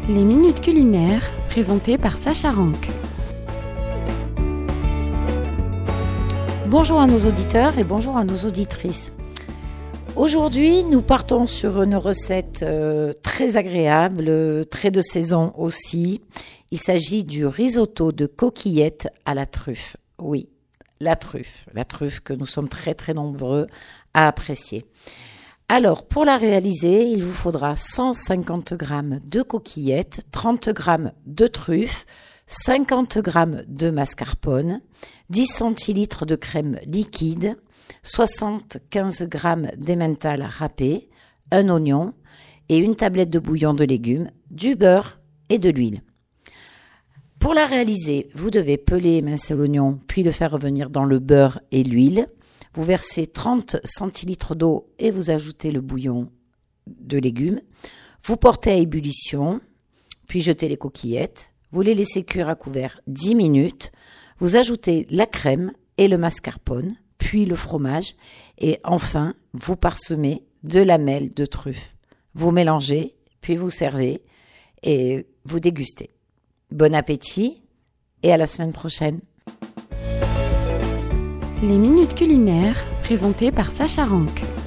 Les minutes culinaires, présentées par Sacha Rank. Bonjour à nos auditeurs et bonjour à nos auditrices. Aujourd'hui, nous partons sur une recette très agréable, très de saison aussi. Il s'agit du risotto de coquillettes à la truffe. Oui, la truffe que nous sommes très très nombreux à apprécier. Alors, pour la réaliser, il vous faudra 150 g de coquillettes, 30 g de truffes, 50 g de mascarpone, 10 centilitres de crème liquide, 75 g d'emmental râpé, un oignon et une tablette de bouillon de légumes, du beurre et de l'huile. Pour la réaliser, vous devez peler et émincer l'oignon, puis le faire revenir dans le beurre et l'huile. Vous versez 30 centilitres d'eau et vous ajoutez le bouillon de légumes. Vous portez à ébullition, puis jetez les coquillettes. Vous les laissez cuire à couvert 10 minutes. Vous ajoutez la crème et le mascarpone, puis le fromage. Et enfin, vous parsemez de lamelles de truffe. Vous mélangez, puis vous servez et vous dégustez. Bon appétit et à la semaine prochaine. Les minutes culinaires, présentées par Sacha Rank.